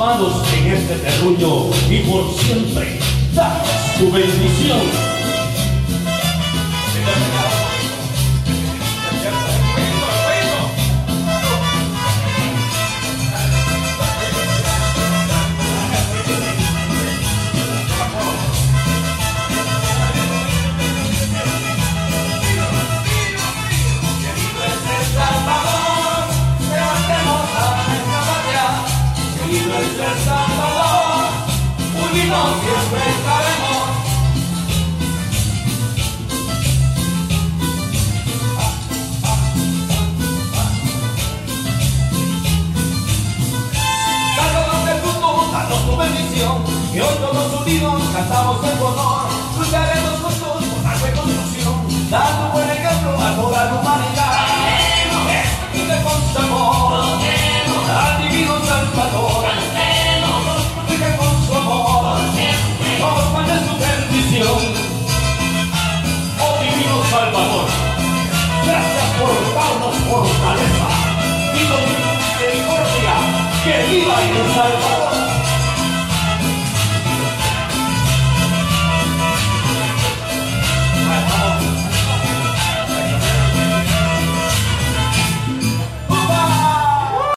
amados en este terruño y por siempre, danos tu bendición. El Salvador, unidos siempre estaremos. Salvador del mundo, danos tu bendición, y hoy todos unidos cantamos en tu honor. Lucharemos juntos por la reconstrucción, dando un buen ejemplo a toda la humanidad. Vive con su amor, al divino Salvador. Oh divino Salvador, gracias por darnos fortaleza y con misericordia que viva el Salvador.